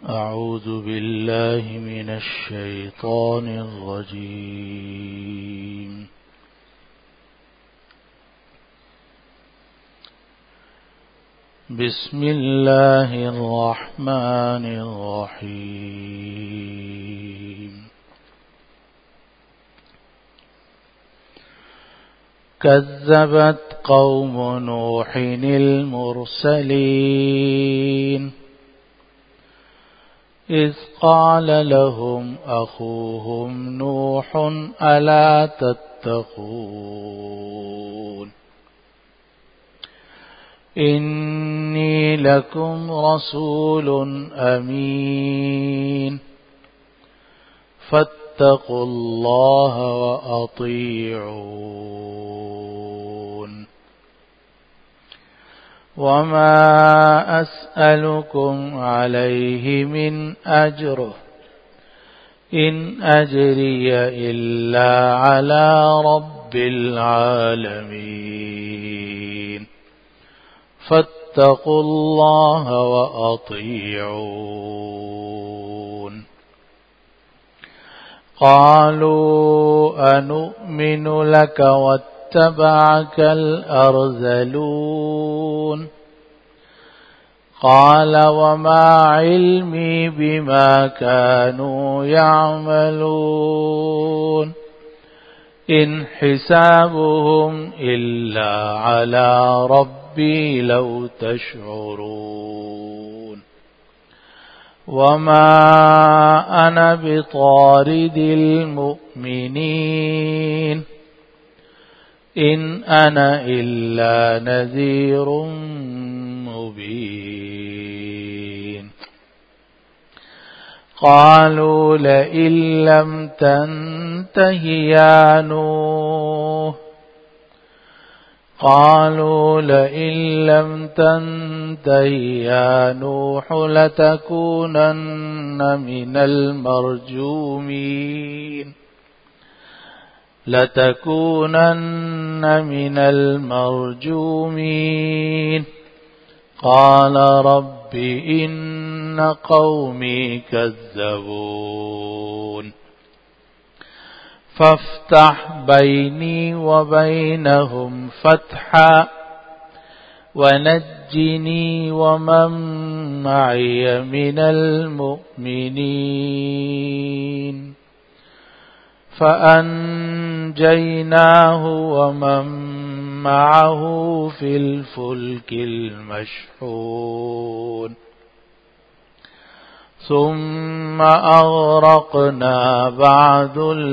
أعوذ بالله من الشيطان الرجيم. بسم الله الرحمن الرحيم. كذبت قوم نوح المرسلين إذ قال لهم أخوهم نوح ألا تتقون إني لكم رسول أمين فاتقوا الله وأطيعون وما أسألكم عليه من أجر إن أجري إلا على رب العالمين فاتقوا الله وأطيعون. قالوا أنؤمن لك واتبعك الأرذلون قال وما علمي بما كانوا يعملون إن حسابهم إلا على ربي لو تشعرون وما أنا بطارد المؤمنين إن أنا إلا نذير مبين. قالوا لئن لم تنته يا نوح لتكونن من المرجومين. قال رب إن قومي كذبون فافتح بيني وبينهم فتحا ونجني ومن معي من المؤمنين. فأنجيناه ومن معه في الفلك المشحون ثم أغرقنا بعد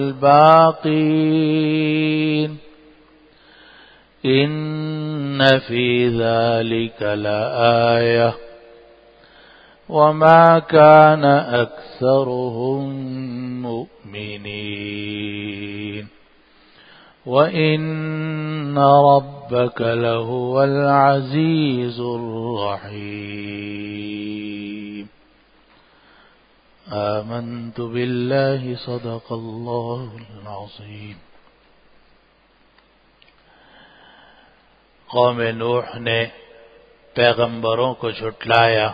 الباقين إن في ذلك لآية وما كان أكثرهم مؤمنين وإن ربك لهو العزيز الرحيم. آمنت بالله صدق الله العظيم. قوم نوح نے پیغمبروں کو جھٹلایا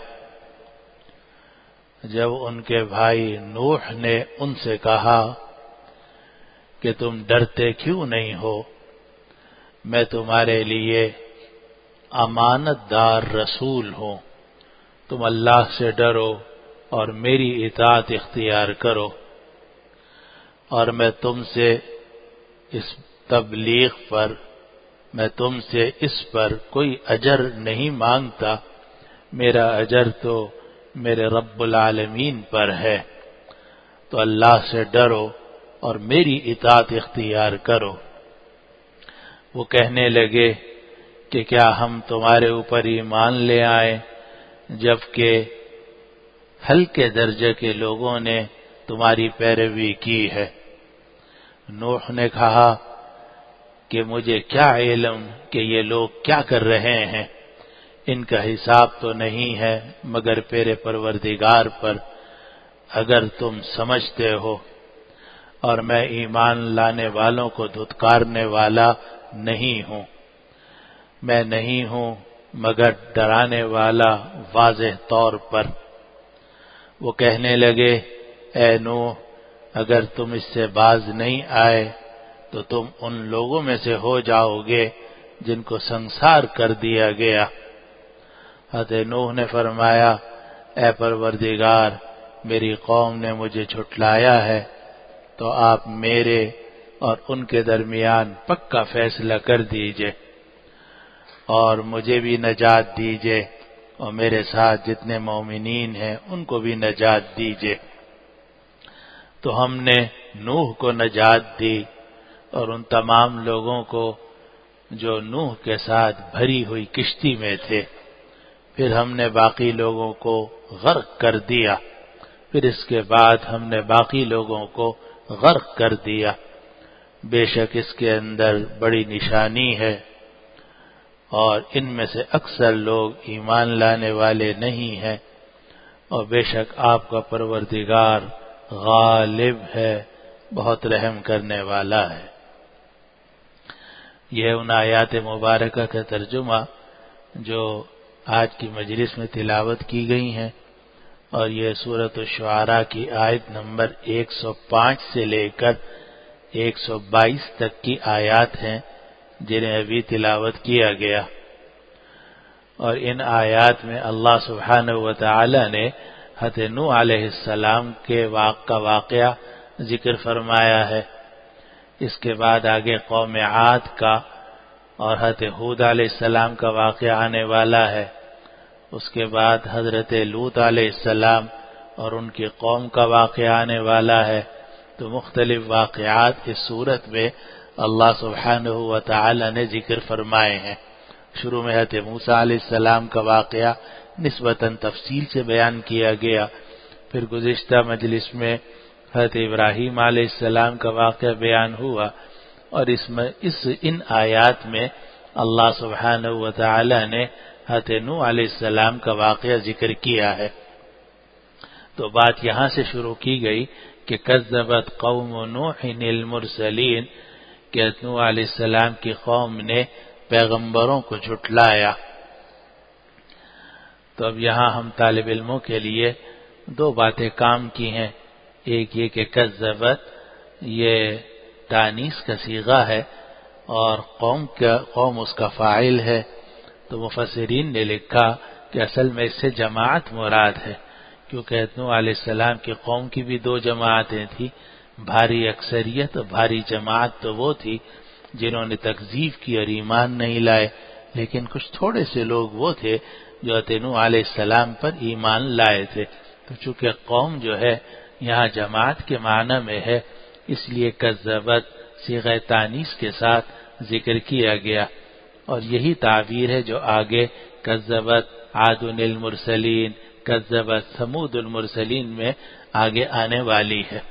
جب ان کے بھائی نوح نے ان سے کہا کہ تم ڈرتے کیوں نہیں ہو، میں تمہارے لیے امانت دار رسول ہوں، تم اللہ سے ڈرو اور میری اطاعت اختیار کرو، اور میں تم سے اس تبلیغ پر اس پر کوئی اجر نہیں مانگتا، میرا اجر تو میرے رب العالمین پر ہے، تو اللہ سے ڈرو اور میری اطاعت اختیار کرو۔ وہ کہنے لگے کہ کیا ہم تمہارے اوپر ایمان لے آئیں جبکہ ہلکے درجے کے لوگوں نے تمہاری پیروی کی ہے؟ نوح نے کہا کہ مجھے کیا علم کہ یہ لوگ کیا کر رہے ہیں، ان کا حساب تو نہیں ہے مگر میرے پروردگار پر، اگر تم سمجھتے ہو، اور میں ایمان لانے والوں کو دھتکارنے والا نہیں ہوں، میں نہیں ہوں مگر ڈرانے والا واضح طور پر۔ وہ کہنے لگے اے نوح اگر تم اس سے باز نہیں آئے تو تم ان لوگوں میں سے ہو جاؤ گے جن کو سنسار کر دیا گیا۔ حضرت نوح نے فرمایا اے پروردگار میری قوم نے مجھے جھٹلایا ہے تو آپ میرے اور ان کے درمیان پکا فیصلہ کر دیجئے اور مجھے بھی نجات دیجئے اور میرے ساتھ جتنے مومنین ہیں ان کو بھی نجات دیجئے۔ تو ہم نے نوح کو نجات دی اور ان تمام لوگوں کو جو نوح کے ساتھ بھری ہوئی کشتی میں تھے، پھر ہم نے باقی لوگوں کو غرق کر دیا، پھر اس کے بعد ہم نے باقی لوگوں کو غرق کر دیا۔ بے شک اس کے اندر بڑی نشانی ہے اور ان میں سے اکثر لوگ ایمان لانے والے نہیں ہیں، اور بے شک آپ کا پروردگار غالب ہے، بہت رحم کرنے والا ہے۔ یہ ان آیات مبارکہ کا ترجمہ جو آج کی مجلس میں تلاوت کی گئی ہیں، اور یہ سورۃ الشعراء کی آیت نمبر 105 سے لے کر 122 تک کی آیات ہیں جنہیں ابھی تلاوت کیا گیا، اور ان آیات میں اللہ سبحانہ و تعالی نے حضرت نوح علیہ السلام کے واقعہ ذکر فرمایا ہے۔ اس کے بعد آگے قوم عاد کا اور حضرت ہود علیہ السلام کا واقعہ آنے والا ہے، اس کے بعد حضرت لوط علیہ السلام اور ان کی قوم کا واقعہ آنے والا ہے۔ تو مختلف واقعات اس صورت میں اللہ سبحانہ و تعالی نے ذکر فرمائے ہیں۔ شروع میں حضرت موسیٰ علیہ السلام کا واقعہ نسبتاً تفصیل سے بیان کیا گیا، پھر گزشتہ مجلس میں حضرت ابراہیم علیہ السلام کا واقعہ بیان ہوا، اور ان آیات میں اللہ سبحانہ و تعالی نے حضرت نوح علیہ السلام کا واقعہ ذکر کیا ہے۔ تو بات یہاں سے شروع کی گئی کہ کذبت قوم نوح المرسلین، کہ نوح علیہ السلام کی قوم نے پیغمبروں کو جھٹلایا۔ تو اب یہاں ہم طالب علموں کے لیے دو باتیں کام کی ہیں، ایک یہ کہ کذبت یہ تانیث کا صیغہ ہے اور قوم اس کا فاعل ہے، تو مفسرین نے لکھا کہ اصل میں اس سے جماعت مراد ہے، کیونکہ نوح علیہ السلام کی قوم کی بھی دو جماعتیں تھیں، بھاری اکثریت اور بھاری جماعت تو وہ تھی جنہوں نے تکذیب کی اور ایمان نہیں لائے، لیکن کچھ تھوڑے سے لوگ وہ تھے جو نوح علیہ السلام پر ایمان لائے تھے۔ تو چونکہ قوم جو ہے یہاں جماعت کے معنی میں ہے، اس لیے کذبت صیغہ تانیث کے ساتھ ذکر کیا گیا، اور یہی تعبیر ہے جو آگے کذبت عاد المرسلین، کذبت ثمود المرسلین میں آگے آنے والی ہے۔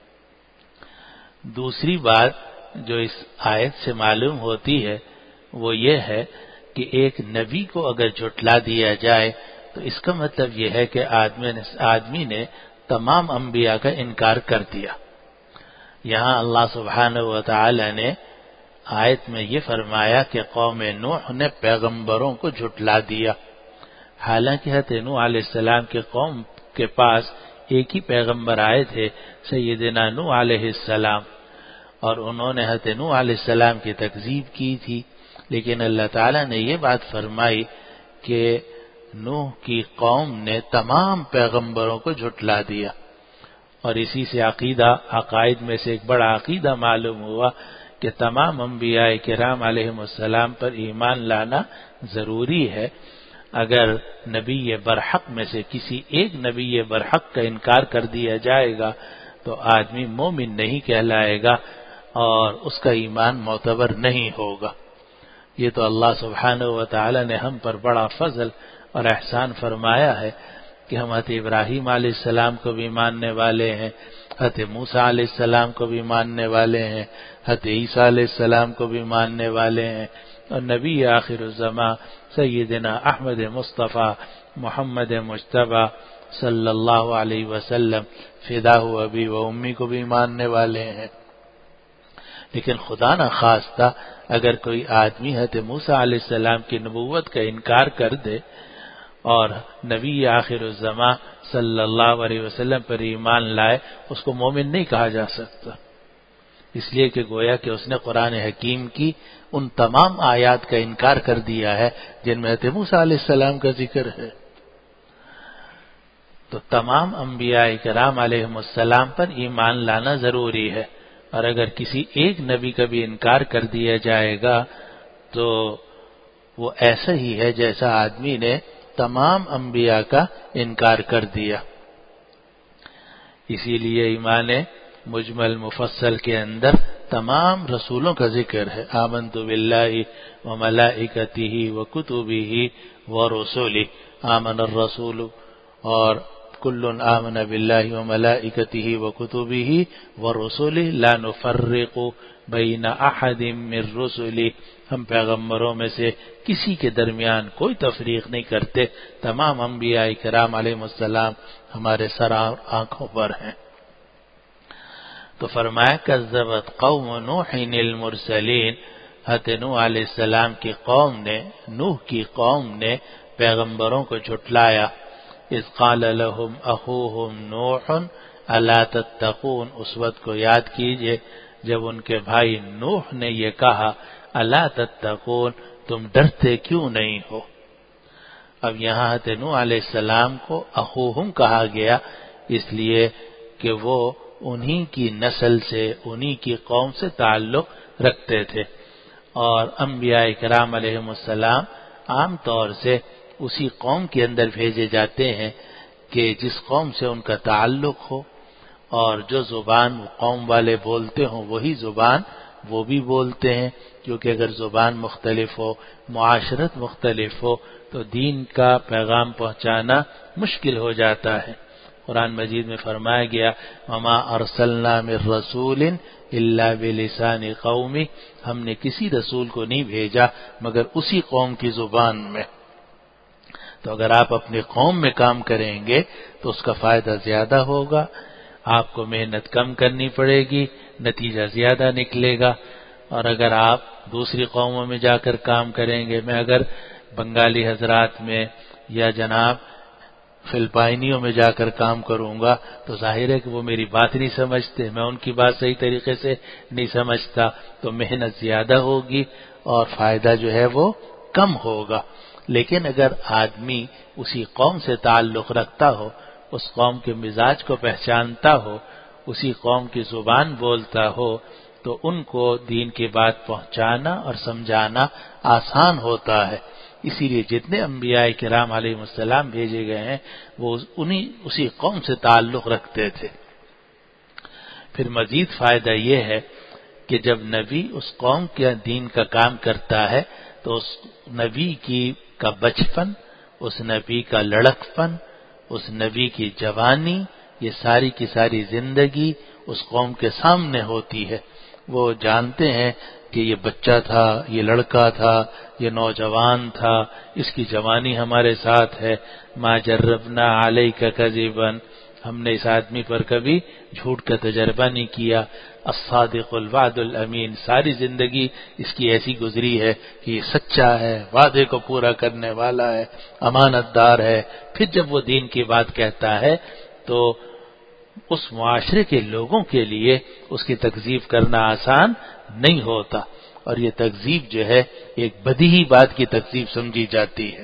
دوسری بات جو اس آیت سے معلوم ہوتی ہے وہ یہ ہے کہ ایک نبی کو اگر جھٹلا دیا جائے تو اس کا مطلب یہ ہے کہ آدمی نے تمام انبیاء کا انکار کر دیا۔ یہاں اللہ سبحانہ و تعالی نے آیت میں یہ فرمایا کہ قوم نوح نے پیغمبروں کو جھٹلا دیا، حالانکہ حضرت نوح علیہ السلام کے قوم کے پاس ایک ہی پیغمبر آئے تھے، سیدنا نوح علیہ السلام، اور انہوں نے حضرت نوح علیہ السلام کی تکذیب کی تھی، لیکن اللہ تعالیٰ نے یہ بات فرمائی کہ نوح کی قوم نے تمام پیغمبروں کو جھٹلا دیا، اور اسی سے عقائد میں سے ایک بڑا عقیدہ معلوم ہوا کہ تمام انبیاء کرام علیہم السلام پر ایمان لانا ضروری ہے۔ اگر نبی برحق میں سے کسی ایک نبی برحق کا انکار کر دیا جائے گا تو آدمی مومن نہیں کہلائے گا اور اس کا ایمان معتبر نہیں ہوگا۔ یہ تو اللہ سبحانہ و تعالی نے ہم پر بڑا فضل اور احسان فرمایا ہے کہ ہم حضرت ابراہیم علیہ السلام کو بھی ماننے والے ہیں، حضرت موسیٰ علیہ السلام کو بھی ماننے والے ہیں، حضرت عیسیٰ علیہ السلام کو بھی ماننے والے ہیں، اور نبی آخر الزمان سیدنا احمد مصطفیٰ محمد مجتبی صلی اللہ علیہ وسلم فداہ ابی و امی کو بھی ماننے والے ہیں۔ لیکن خدا نہ خواستہ اگر کوئی آدمی حضرت موسیٰ علیہ السلام کی نبوت کا انکار کر دے اور نبی آخر الزمان صلی اللہ علیہ وسلم پر ایمان لائے اس کو مومن نہیں کہا جا سکتا، اس لیے کہ گویا کہ اس نے قرآن حکیم کی ان تمام آیات کا انکار کر دیا ہے جن میں حضرت موسیٰ علیہ السلام کا ذکر ہے۔ تو تمام انبیاء کرام علیہم السلام پر ایمان لانا ضروری ہے، اور اگر کسی ایک نبی کا بھی انکار کر دیا جائے گا تو وہ ایسا ہی ہے جیسا آدمی نے تمام انبیاء کا انکار کر دیا۔ اسی لیے ایمان مجمل مفصل کے اندر تمام رسولوں کا ذکر ہے، آمنت باللہ وملائکتہ وکتبہ ورسلہ، آمن الرسول، اور کل آمن باللہ وملائکتہ وکتبہ ورسلہ لا نفرق بین احد من رسلہ، ہم پیغمبروں میں سے کسی کے درمیان کوئی تفریق نہیں کرتے، تمام انبیاء کرام علیہ السلام ہمارے سر اور آنکھوں پر ہیں۔ تو فرمایا کذبت قوم نوح المرسلین، حضرت نوح علیہ السلام کی قوم نے، نوح کی قوم نے پیغمبروں کو جھٹلایا۔ اذ قال لهم اخوهم نوح الا تتقون، اس وقت کو یاد کیجئے جب ان کے بھائی نوح نے یہ کہا الا تتقون، تم ڈرتے کیوں نہیں ہو۔ اب یہاں حضرت نوح علیہ السلام کو اخوہم کہا گیا اس لیے کہ وہ انہی کی نسل سے، انہی کی قوم سے تعلق رکھتے تھے، اور انبیاء کرام علیہم السلام عام طور سے اسی قوم کے اندر بھیجے جاتے ہیں کہ جس قوم سے ان کا تعلق ہو، اور جو زبان قوم والے بولتے ہوں وہی زبان وہ بھی بولتے ہیں، کیونکہ اگر زبان مختلف ہو، معاشرت مختلف ہو تو دین کا پیغام پہنچانا مشکل ہو جاتا ہے۔ قرآن مجید میں فرمایا گیا وما ارسلنا من رسول الا بلسان قومی، ہم نے کسی رسول کو نہیں بھیجا مگر اسی قوم کی زبان میں۔ تو اگر آپ اپنی قوم میں کام کریں گے تو اس کا فائدہ زیادہ ہوگا، آپ کو محنت کم کرنی پڑے گی، نتیجہ زیادہ نکلے گا۔ اور اگر آپ دوسری قوموں میں جا کر کام کریں گے، میں اگر بنگالی حضرات میں یا جناب فلپائنیوں میں جا کر کام کروں گا تو ظاہر ہے کہ وہ میری بات نہیں سمجھتے، میں ان کی بات صحیح طریقے سے نہیں سمجھتا، تو محنت زیادہ ہوگی اور فائدہ جو ہے وہ کم ہوگا۔ لیکن اگر آدمی اسی قوم سے تعلق رکھتا ہو، اس قوم کے مزاج کو پہچانتا ہو، اسی قوم کی زبان بولتا ہو، تو ان کو دین کی بات پہنچانا اور سمجھانا آسان ہوتا ہے۔ اسی لیے جتنے انبیاء کرام علیہ السلام بھیجے گئے ہیں وہ اسی قوم سے تعلق رکھتے تھے۔ پھر مزید فائدہ یہ ہے کہ جب نبی اس قوم کے دین کا کام کرتا ہے تو اس نبی کا بچپن، اس نبی کا لڑکپن، اس نبی کی جوانی، یہ ساری کی ساری زندگی اس قوم کے سامنے ہوتی ہے۔ وہ جانتے ہیں کہ یہ بچہ تھا، یہ لڑکا تھا، یہ نوجوان تھا، اس کی جوانی ہمارے ساتھ ہے۔ ما جربنا علیک کذبا، ہم نے اس آدمی پر کبھی جھوٹ کا تجربہ نہیں کیا۔ الصادق الوعد الامین، ساری زندگی اس کی ایسی گزری ہے کہ یہ سچا ہے، وعدے کو پورا کرنے والا ہے، امانت دار ہے۔ پھر جب وہ دین کی بات کہتا ہے تو اس معاشرے کے لوگوں کے لیے اس کی تکذیب کرنا آسان نہیں ہوتا، اور یہ تکذیب جو ہے ایک بدیہی بات کی تکذیب سمجھی جاتی ہے۔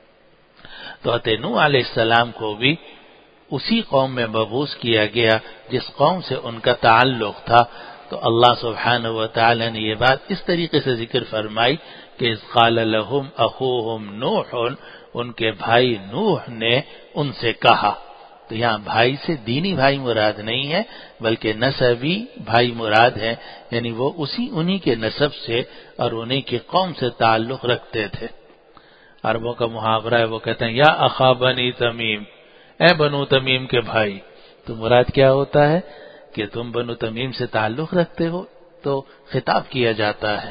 تو حضرت نوح علیہ السلام کو بھی اسی قوم میں مبعوث کیا گیا جس قوم سے ان کا تعلق تھا۔ تو اللہ سبحانہ و تعالی نے یہ بات اس طریقے سے ذکر فرمائی کہ اذ قال لهم اخوهم نوح، ان کے بھائی نوح نے ان سے کہا۔ تو یہاں بھائی سے دینی بھائی مراد نہیں ہے بلکہ نسبی بھائی مراد ہے، یعنی وہ انہی کے نسب سے اور انہی کی قوم سے تعلق رکھتے تھے۔ عربوں کا محاورہ ہے، وہ کہتے ہیں یا اخا بنی تمیم، اے بنو تمیم کے بھائی۔ تو مراد کیا ہوتا ہے کہ تم بنو تمیم سے تعلق رکھتے ہو، تو خطاب کیا جاتا ہے۔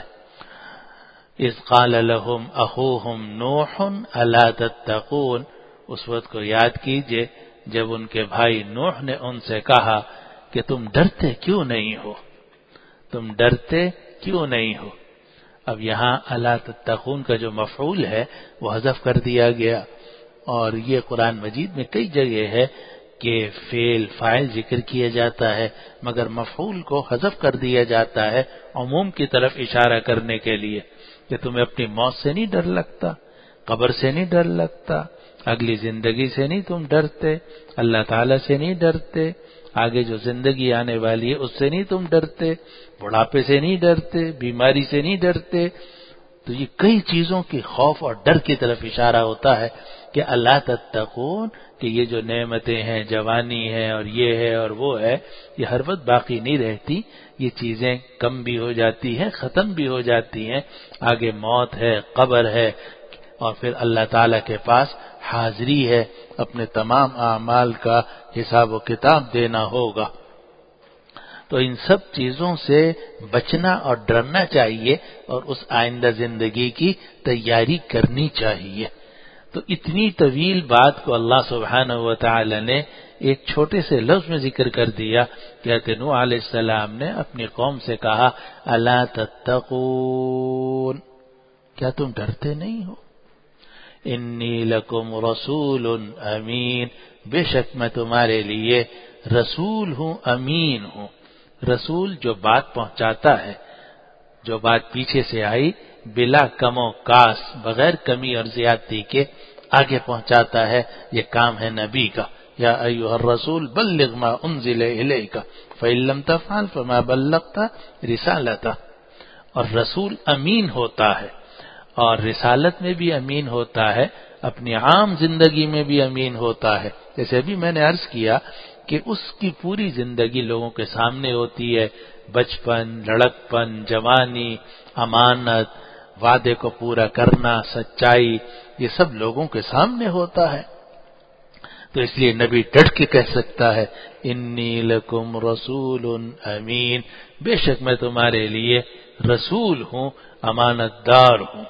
اذ قال لهم اخوهم نوح الا تتقون، اس وقت کو یاد کیجئے جب ان کے بھائی نوح نے ان سے کہا کہ تم ڈرتے کیوں نہیں ہو، تم ڈرتے کیوں نہیں ہو۔ اب یہاں الا تتقون کا جو مفعول ہے وہ حذف کر دیا گیا، اور یہ قرآن مجید میں کئی جگہ ہے کہ فعل فاعل ذکر کیا جاتا ہے مگر مفعول کو حذف کر دیا جاتا ہے عموم کی طرف اشارہ کرنے کے لیے کہ تمہیں اپنی موت سے نہیں ڈر لگتا، قبر سے نہیں ڈر لگتا، اگلی زندگی سے نہیں تم ڈرتے، اللہ تعالی سے نہیں ڈرتے، آگے جو زندگی آنے والی ہے اس سے نہیں تم ڈرتے، بڑھاپے سے نہیں ڈرتے، بیماری سے نہیں ڈرتے۔ تو یہ کئی چیزوں کی خوف اور ڈر کی طرف اشارہ ہوتا ہے کہ اللہ تتقون، کہ یہ جو نعمتیں ہیں، جوانی ہے اور یہ ہے اور وہ ہے، یہ ہر وقت باقی نہیں رہتی، یہ چیزیں کم بھی ہو جاتی ہیں، ختم بھی ہو جاتی ہیں، آگے موت ہے، قبر ہے، اور پھر اللہ تعالی کے پاس حاضری ہے، اپنے تمام اعمال کا حساب و کتاب دینا ہوگا۔ تو ان سب چیزوں سے بچنا اور ڈرنا چاہیے اور اس آئندہ زندگی کی تیاری کرنی چاہیے۔ تو اتنی طویل بات کو اللہ سبحانہ و تعالی نے ایک چھوٹے سے لفظ میں ذکر کر دیا کہ نوح علیہ السلام نے اپنی قوم سے کہا الا تتقون، کیا تم ڈرتے نہیں ہو؟ انی لکم رسول امین، بے شک میں تمہارے لیے رسول ہوں، امین ہوں۔ رسول جو بات پہنچاتا ہے، جو بات پیچھے سے آئی بلا کم و کاس، بغیر کمی اور زیادتی کے آگے پہنچاتا ہے، یہ کام ہے نبی کا۔ یا ایھا الرسول بلغ ما انزل الیک فإن لم تفعل فما بلغت رسالته۔ اور رسول امین ہوتا ہے اور رسالت میں بھی امین ہوتا ہے، اپنی عام زندگی میں بھی امین ہوتا ہے۔ جیسے ابھی میں نے عرض کیا کہ اس کی پوری زندگی لوگوں کے سامنے ہوتی ہے، بچپن، لڑکپن، جوانی، امانت، وعدے کو پورا کرنا، سچائی، یہ سب لوگوں کے سامنے ہوتا ہے۔ تو اس لیے نبی ڈٹ کے کہہ سکتا ہے انی لکم رسول امین، بے شک میں تمہارے لیے رسول ہوں، امانت دار ہوں۔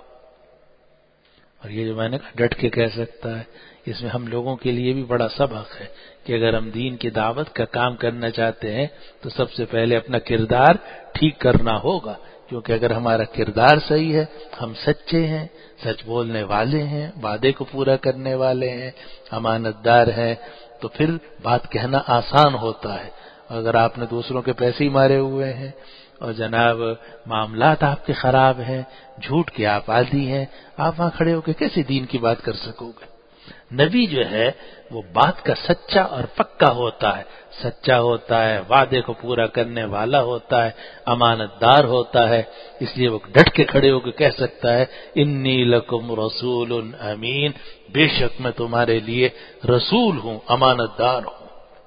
اور یہ جو میں نے کہا ڈٹ کے کہہ سکتا ہے، اس میں ہم لوگوں کے لیے بھی بڑا سبق ہے کہ اگر ہم دین کی دعوت کا کام کرنا چاہتے ہیں تو سب سے پہلے اپنا کردار ٹھیک کرنا ہوگا، کیونکہ اگر ہمارا کردار صحیح ہے، ہم سچے ہیں، سچ بولنے والے ہیں، وعدے کو پورا کرنے والے ہیں، امانت دار ہیں، تو پھر بات کہنا آسان ہوتا ہے۔ اگر آپ نے دوسروں کے پیسے ہی مارے ہوئے ہیں اور جناب معاملات آپ کے خراب ہیں، جھوٹ کے آپ عادی ہیں، آپ وہاں کھڑے ہو کے کیسے دین کی بات کر سکو گے؟ نبی جو ہے وہ بات کا سچا اور پکا ہوتا ہے، سچا ہوتا ہے، وعدے کو پورا کرنے والا ہوتا ہے، امانت دار ہوتا ہے، اس لیے وہ ڈٹ کے کھڑے ہو کے کہہ سکتا ہے انی لکم رسول امین، بے شک میں تمہارے لیے رسول ہوں، امانت دار ہوں۔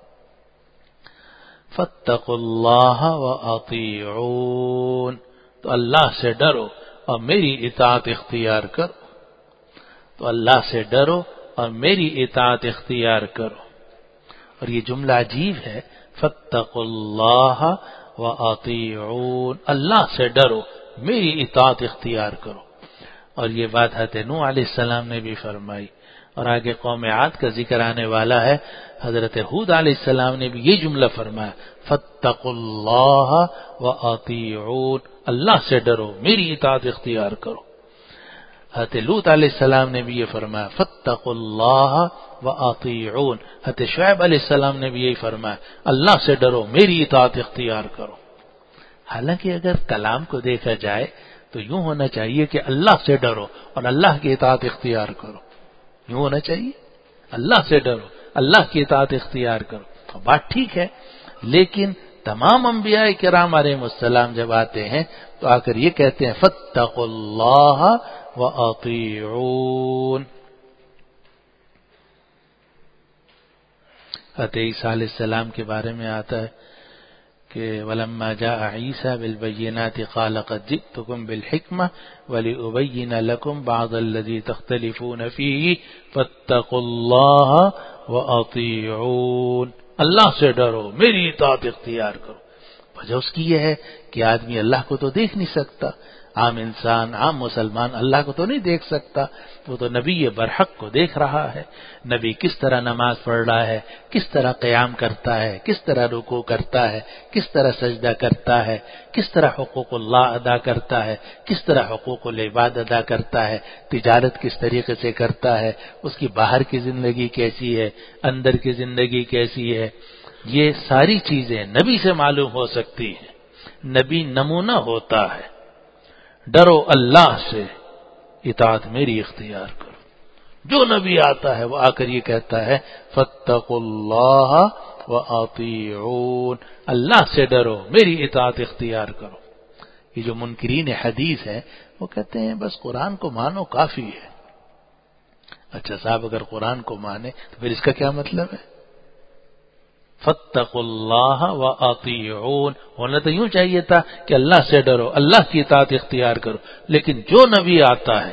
فاتقوا اللہ واطیعون، تو اللہ سے ڈرو اور میری اطاعت اختیار کرو، تو اللہ سے ڈرو اور میری اطاعت اختیار کرو۔ اور یہ جملہ عجیب ہے، فاتقوا اللہ واطیعون، اللہ سے ڈرو، میری اطاعت اختیار کرو۔ اور یہ بات حضرت نوح علیہ السلام نے بھی فرمائی، اور آگے قوم عاد کا ذکر آنے والا ہے، حضرت ہود علیہ السلام نے بھی یہ جملہ فرمایا فاتقوا اللہ واطیعون، اللہ سے ڈرو، میری اطاعت اختیار کرو۔ حضرت لوط علیہ السلام نے بھی یہ فرمایا فاتقوا اللہ واطیعون، حضرت شعیب علیہ السلام نے بھی یہی فرمایا اللہ سے ڈرو، میری اطاعت اختیار کرو۔ حالانکہ اگر کلام کو دیکھا جائے تو یوں ہونا چاہیے کہ اللہ سے ڈرو اور اللہ کی اطاعت اختیار کرو، یوں ہونا چاہیے، اللہ سے ڈرو، اللہ کی اطاعت اختیار کرو، بات ٹھیک ہے۔ لیکن تمام انبیاء کرام علیہم السلام جب آتے ہیں تو آ کر یہ کہتے ہیں فاتقوا اللہ واطیعون۔ حضرت عیسیٰ علیہ السلام کے بارے میں آتا ہے کہ وَلَمَّا جَاءَ عِيسَى بِالْبَيِّنَاتِ قَالَ قَدْ جِئْتُكُمْ بِالْحِكْمَةِ وَلِأُبَيِّنَ لَكُمْ بَعْضَ الَّذِي تَخْتَلِفُونَ فِيهِ فَاتَّقُوا اللَّهَ وَأَطِيعُونِ، اللہ سے ڈرو، میری اطاعت اختیار کرو۔ وجہ اس کی یہ ہے کہ آدمی اللہ کو تو دیکھ نہیں سکتا، عام انسان، عام مسلمان اللہ کو تو نہیں دیکھ سکتا، وہ تو نبی برحق کو دیکھ رہا ہے۔ نبی کس طرح نماز پڑھ رہا ہے، کس طرح قیام کرتا ہے، کس طرح رکوع کرتا ہے، کس طرح سجدہ کرتا ہے، کس طرح حقوق اللہ ادا کرتا ہے، کس طرح حقوق العباد ادا کرتا ہے، تجارت کس طریقے سے کرتا ہے، اس کی باہر کی زندگی کیسی ہے، اندر کی زندگی کیسی ہے، یہ ساری چیزیں نبی سے معلوم ہو سکتی ہیں۔ نبی نمونہ ہوتا ہے، ڈرو اللہ سے، اطاعت میری اختیار کرو۔ جو نبی آتا ہے وہ آ کر یہ کہتا ہے فاتقوا اللہ واطیعون، اللہ سے ڈرو، میری اطاعت اختیار کرو۔ یہ جو منکرین حدیث ہیں وہ کہتے ہیں بس قرآن کو مانو کافی ہے۔ اچھا صاحب، اگر قرآن کو مانے تو پھر اس کا کیا مطلب ہے؟ فاتقوا اللہ واطیعون ہونا تو یوں چاہیے تھا کہ اللہ سے ڈرو، اللہ کی اطاعت اختیار کرو، لیکن جو نبی آتا ہے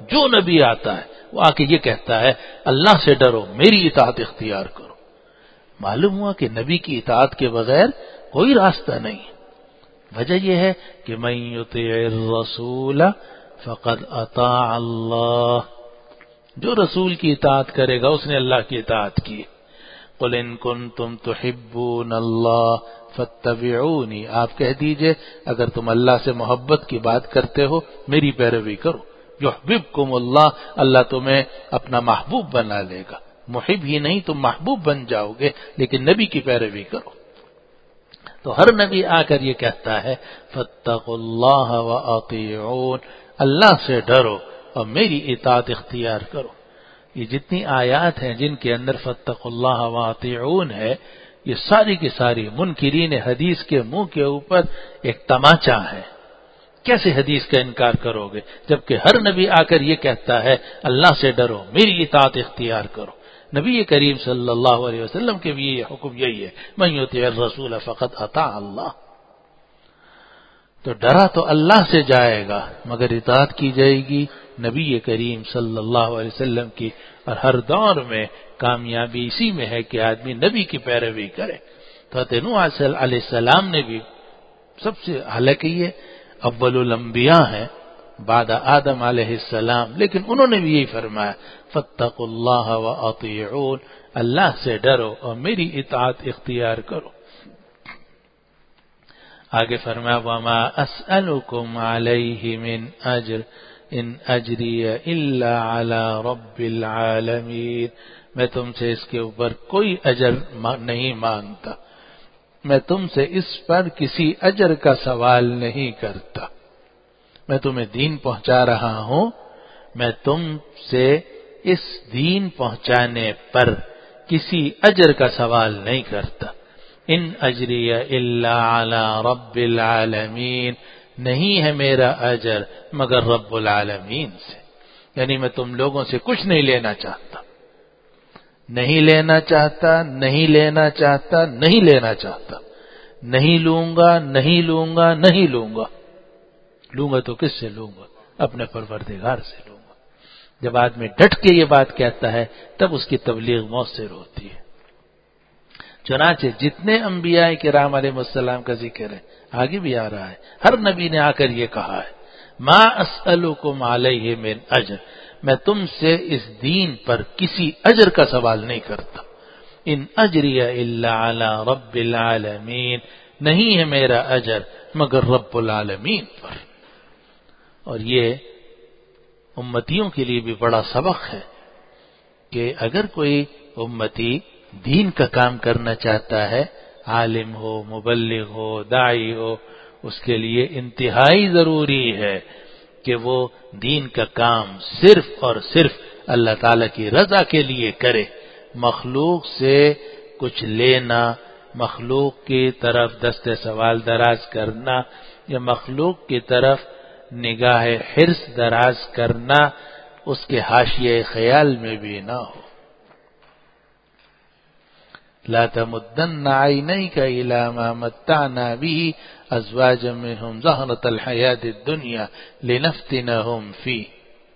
وہ آ کے یہ کہتا ہے اللہ سے ڈرو، میری اطاعت اختیار کرو۔ معلوم ہوا کہ نبی کی اطاعت کے بغیر کوئی راستہ نہیں۔ وجہ یہ ہے کہ من یطیع الرسول فقد اطاع اللہ، جو رسول کی اطاعت کرے گا اس نے اللہ کی اطاعت کی۔ قل ان کنتم تحبون اللہ فاتبعونی، آپ کہہ دیجئے اگر تم اللہ سے محبت کی بات کرتے ہو میری پیروی کرو۔ یحببکم اللہ، اللہ تمہیں اپنا محبوب بنا لے گا۔ محب ہی نہیں تم محبوب بن جاؤ گے، لیکن نبی کی پیروی کرو۔ تو ہر نبی آ کر یہ کہتا ہے فاتقوا اللہ واطیعون، اللہ سے ڈرو اور میری اطاعت اختیار کرو۔ یہ جتنی آیات ہیں جن کے اندر فاتقوا اللہ واطیعون ہے، یہ ساری کی ساری منکرین حدیث کے منہ کے اوپر ایک تماچا ہے۔ کیسے حدیث کا انکار کرو گے جبکہ ہر نبی آ کر یہ کہتا ہے اللہ سے ڈرو، میری اطاعت اختیار کرو۔ نبی کریم صلی اللہ علیہ وسلم کے بھی یہ حکم یہی ہے، من یطیع الرسول فقد اطاع اللہ۔ تو ڈرا تو اللہ سے جائے گا مگر اطاعت کی جائے گی نبی کریم صلی اللہ علیہ وسلم کی، اور ہر دور میں کامیابی اسی میں ہے کہ آدمی نبی کی پیروی کرے۔ تو حضرت نوح علیہ السلام نے بھی سب سے، حالانکہ یہ اول الانبیاء ہیں بعد آدم علیہ السلام، لیکن انہوں نے بھی یہی فرمایا فاتقوا اللہ واطیعون، اللہ سے ڈرو اور میری اطاعت اختیار کرو۔ آگے فرمایا وما اسألکم علیہ من اجر ان اجری الا علی رب العالمین، میں تم سے اس کے اوپر کوئی اجر نہیں مانگتا، میں تم سے اس پر کسی اجر کا سوال نہیں کرتا۔ میں تمہیں دین پہنچا رہا ہوں، میں تم سے اس دین پہنچانے پر کسی اجر کا سوال نہیں کرتا۔ ان اجری الا علی رب العالمین، نہیں ہے میرا اجر مگر رب العالمین سے، یعنی میں تم لوگوں سے کچھ نہیں لینا چاہتا، نہیں لینا چاہتا، نہیں لینا چاہتا، نہیں لینا چاہتا، نہیں لوں گا، نہیں لوں گا، نہیں لوں گا۔ لوں گا تو کس سے لوں گا؟ اپنے پروردگار سے لوں گا۔ جب آدمی ڈٹ کے یہ بات کہتا ہے تب اس کی تبلیغ مؤثر ہوتی ہے۔ چنانچہ جتنے انبیاء کرام علیہ السلام کا ذکر ہے، آگے بھی آ رہا ہے، ہر نبی نے آ کر یہ کہا ہے ما اسألکم علیہ من اجر، میں تم سے اس دین پر کسی اجر کا سوال نہیں کرتا۔ ان اجری الا علی رب العالمین، نہیں ہے میرا اجر مگر رب العالمین پر۔ اور یہ امتیوں کے لیے بھی بڑا سبق ہے کہ اگر کوئی امتی دین کا کام کرنا چاہتا ہے، عالم ہو، مبلغ ہو، داعی ہو، اس کے لیے انتہائی ضروری ہے کہ وہ دین کا کام صرف اور صرف اللہ تعالی کی رضا کے لیے کرے۔ مخلوق سے کچھ لینا، مخلوق کی طرف دست سوال دراز کرنا یا مخلوق کی طرف نگاہ حرص دراز کرنا اس کے حاشیے خیال میں بھی نہ ہو۔ لا تمدن عینیک الی ما متعنا به ازواجا منهم زہرة الحیاة الدنیا لنفتنهم فیہ۔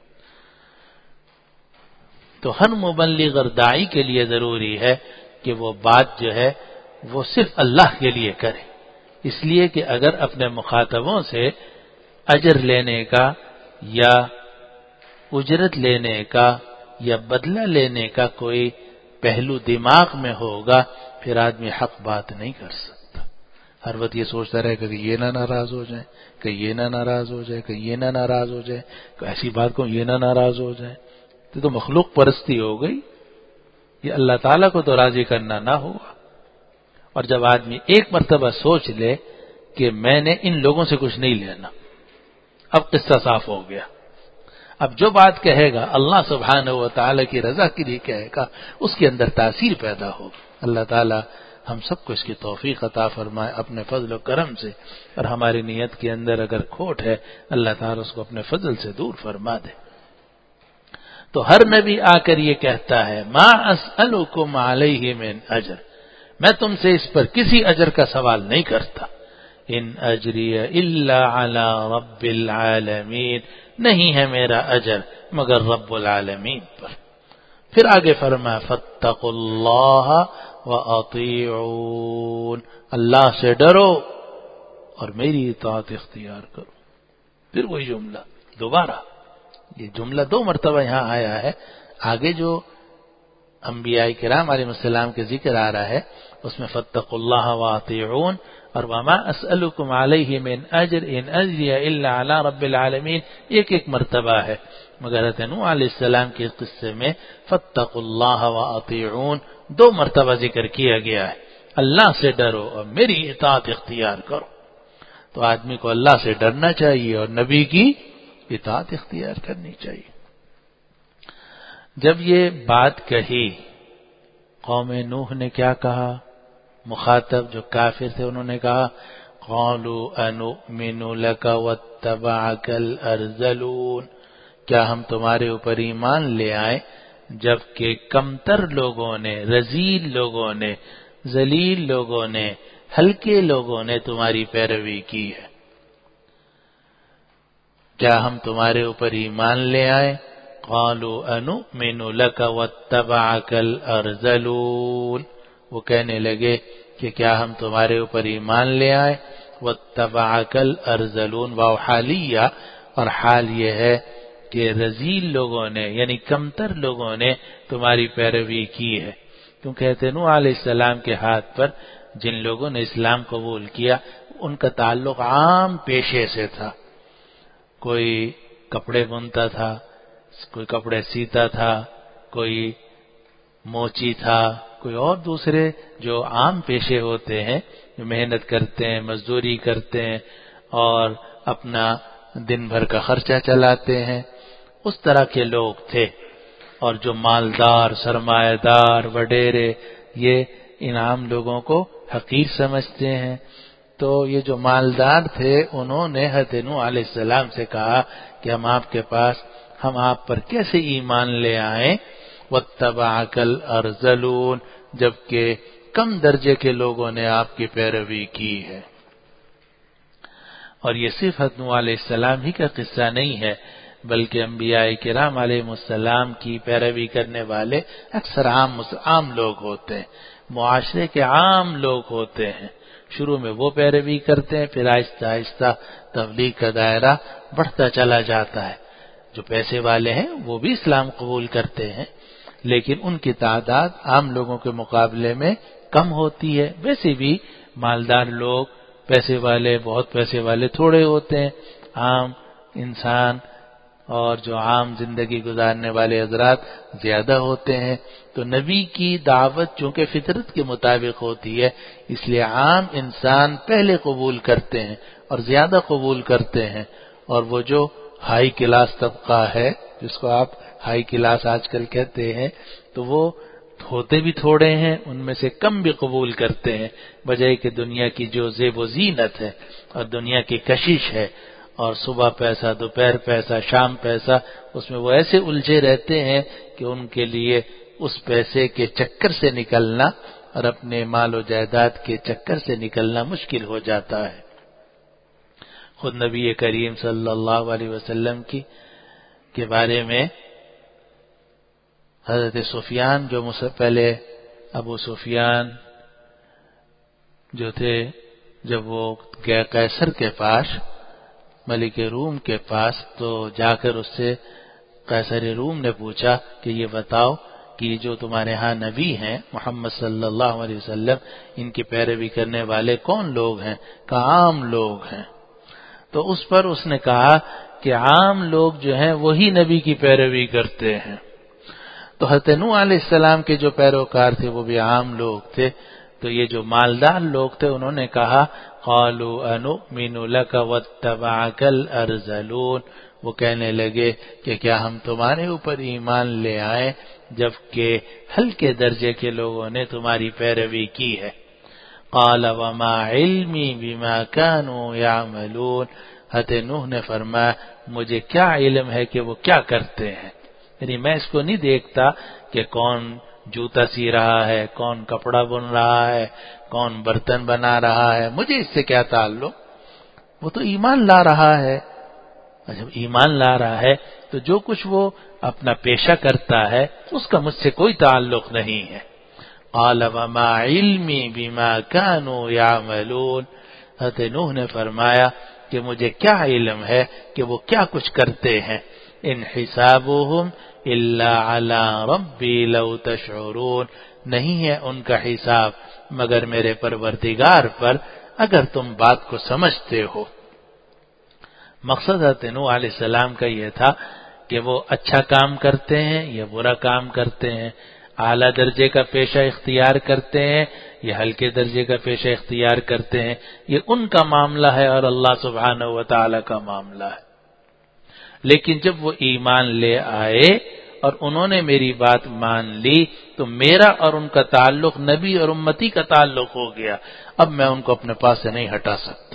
تو ہر مبلغ اور داعی کے لیے ضروری ہے کہ وہ بات جو ہے وہ صرف اللہ کے لیے کرے، اس لیے کہ اگر اپنے مخاطبوں سے اجر لینے کا یا اجرت لینے کا یا بدلہ لینے کا کوئی پہلو دماغ میں ہوگا پھر آدمی حق بات نہیں کر سکتا. ہر وقت یہ سوچتا رہے کہ یہ نہ ناراض ہو جائیں، کہ یہ نہ ناراض ہو جائے، کہ یہ نہ ناراض ہو جائے، کہ ایسی بات کو یہ نہ ناراض ہو جائے. تو مخلوق پرستی ہو گئی، یہ اللہ تعالیٰ کو تو راضی کرنا نہ ہوا. اور جب آدمی ایک مرتبہ سوچ لے کہ میں نے ان لوگوں سے کچھ نہیں لینا، اب قصہ صاف ہو گیا. اب جو بات کہے گا اللہ سبحانہ و تعالیٰ کی رضا کے لیے کہے گا، اس کے اندر تاثیر پیدا ہوگی. اللہ تعالیٰ ہم سب کو اس کی توفیق عطا فرمائے اپنے فضل و کرم سے، اور ہماری نیت کے اندر اگر کھوٹ ہے اللہ تعالیٰ اس کو اپنے فضل سے دور فرما دے. تو ہر نبی آ کر یہ کہتا ہے ما اسألکم علیہ من اجر، میں تم سے اس پر کسی اجر کا سوال نہیں کرتا. ان اجری الا علی رب العالمین، نہیں ہے میرا اجر مگر رب العالمین پر. پھر آگے فرمایا فاتقوا اللہ واطیعون، اللہ سے ڈرو اور میری اطاعت اختیار کرو. پھر وہی جملہ دوبارہ، یہ جملہ 2 مرتبہ یہاں آیا ہے. آگے جو انبیاء کرام علیہ السلام کے ذکر آ رہا ہے اس میں فاتقوا اللہ واطیعون اور وما اسألکم علیہ من اجر ان اجری الا علی رب العالمین ایک مرتبہ ہے. مگر حضرت نوح علیہ السلام کے قصے میں فاتقوا اللہ واطیعون 2 مرتبہ ذکر کیا گیا ہے. اللہ سے ڈرو اور میری اطاعت اختیار کرو. تو آدمی کو اللہ سے ڈرنا چاہیے اور نبی کی اطاعت اختیار کرنی چاہیے. جب یہ بات کہی قوم نوح نے کیا کہا؟ مخاطب جو کافر تھے انہوں نے کہا قالوا انؤمن لك واتبعك الارذلون، کیا ہم تمہارے اوپر ایمان لے آئیں جبکہ کمتر لوگوں نے، رذیل لوگوں نے، ذلیل لوگوں نے، ہلکے لوگوں نے تمہاری پیروی کی ہے. کیا ہم تمہارے اوپر ایمان لے آئیں؟ قالوا انؤمن لك واتبعك الارذلون، وہ کہنے لگے کہ کیا ہم تمہارے اوپر ایمان لے آئیں. واتبعك الارذلون واو حالیہ، اور حال یہ ہے کہ رذیل لوگوں نے یعنی کمتر لوگوں نے تمہاری پیروی کی ہے. کیونکہ نوح علیہ السلام کے ہاتھ پر جن لوگوں نے اسلام قبول کیا ان کا تعلق عام پیشے سے تھا. کوئی کپڑے بنتا تھا، کوئی کپڑے سیتا تھا، کوئی موچی تھا، کوئی اور دوسرے جو عام پیشے ہوتے ہیں، جو محنت کرتے ہیں، مزدوری کرتے ہیں اور اپنا دن بھر کا خرچہ چلاتے ہیں، اس طرح کے لوگ تھے. اور جو مالدار، سرمایہ دار، وڈیرے، یہ ان عام لوگوں کو حقیر سمجھتے ہیں. تو یہ جو مالدار تھے انہوں نے حضرت نوح علیہ السلام سے کہا کہ ہم آپ پر کیسے ایمان لے آئیں. واتبعک الارذلون، جبکہ کم درجے کے لوگوں نے آپ کی پیروی کی ہے. اور یہ صرف حضرت نوح علیہ السلام ہی کا قصہ نہیں ہے بلکہ انبیاء کرام علیہ السلام کی پیروی کرنے والے اکثر عام لوگ ہوتے ہیں، معاشرے کے عام لوگ ہوتے ہیں. شروع میں وہ پیروی کرتے ہیں، پھر آہستہ آہستہ تبلیغ کا دائرہ بڑھتا چلا جاتا ہے. جو پیسے والے ہیں وہ بھی اسلام قبول کرتے ہیں لیکن ان کی تعداد عام لوگوں کے مقابلے میں کم ہوتی ہے. ویسے بھی مالدار لوگ، پیسے والے، بہت پیسے والے تھوڑے ہوتے ہیں. عام انسان اور جو عام زندگی گزارنے والے حضرات زیادہ ہوتے ہیں. تو نبی کی دعوت چونکہ فطرت کے مطابق ہوتی ہے اس لیے عام انسان پہلے قبول کرتے ہیں اور زیادہ قبول کرتے ہیں. اور وہ جو ہائی کلاس طبقہ ہے جس کو آپ ہائی کلاس آج کل کہتے ہیں، تو وہ ہوتے بھی تھوڑے ہیں، ان میں سے کم بھی قبول کرتے ہیں، بجائے کہ دنیا کی جو زیب و زینت ہے اور دنیا کی کشش ہے اور صبح پیسہ، دوپہر پیسہ، شام پیسہ، اس میں وہ ایسے الجھے رہتے ہیں کہ ان کے لیے اس پیسے کے چکر سے نکلنا اور اپنے مال و جائیداد کے چکر سے نکلنا مشکل ہو جاتا ہے. خود نبی کریم صلی اللہ علیہ وسلم کے بارے میں حضرت سفیان، جو مجھ سے پہلے ابو سفیان جو تھے، جب وہ گئے قیصر کے پاس ملک روم کے پاس، تو جا کر اس سے قیصر روم نے پوچھا کہ یہ بتاؤ کہ جو تمہارے ہاں نبی ہیں محمد صلی اللہ علیہ وسلم، ان کی پیروی کرنے والے کون لوگ ہیں؟ کہ عام لوگ ہیں۔ تو اس پر اس نے کہا کہ عام لوگ جو ہیں وہی نبی کی پیروی کرتے ہیں۔ تو حضرت نوح علیہ السلام کے جو پیروکار تھے وہ بھی عام لوگ تھے۔ تو یہ جو مالدار لوگ تھے انہوں نے کہا قالوا انؤمن لك واتبعك الارذلون، وہ کہنے لگے کہ کیا ہم تمہارے اوپر ایمان لے آئیں جبکہ ہلکے درجے کے لوگوں نے تمہاری پیروی کی ہے۔ قال وما علمی بما كانوا يعملون، حضرت نوح نے فرمایا مجھے کیا علم ہے کہ وہ کیا کرتے ہیں، یعنی میں اس کو نہیں دیکھتا کہ کون جوتا سی رہا ہے، کون کپڑا بن رہا ہے، کون برتن بنا رہا ہے، مجھے اس سے کیا تعلق، وہ تو ایمان لا رہا ہے۔ جب ایمان لا رہا ہے تو جو کچھ وہ اپنا پیشہ کرتا ہے اس کا مجھ سے کوئی تعلق نہیں ہے۔ قال وما علمی بما كانوا يعملون، حضرت نوح نے فرمایا کہ مجھے کیا علم ہے کہ وہ کیا کچھ کرتے ہیں۔ ان حسابهم الا على ربی لو تشعرون، نہیں ہے ان کا حساب مگر میرے پروردگار پر اگر تم بات کو سمجھتے ہو۔ مقصد حضرت نوح علیہ السلام کا یہ تھا کہ وہ اچھا کام کرتے ہیں یا برا کام کرتے ہیں، اعلیٰ درجے کا پیشہ اختیار کرتے ہیں یا ہلکے درجے کا پیشہ اختیار کرتے ہیں، یہ ان کا معاملہ ہے اور اللہ سبحانہ و تعالی کا معاملہ ہے۔ لیکن جب وہ ایمان لے آئے اور انہوں نے میری بات مان لی تو میرا اور ان کا تعلق نبی اور امتی کا تعلق ہو گیا، اب میں ان کو اپنے پاس سے نہیں ہٹا سکتا۔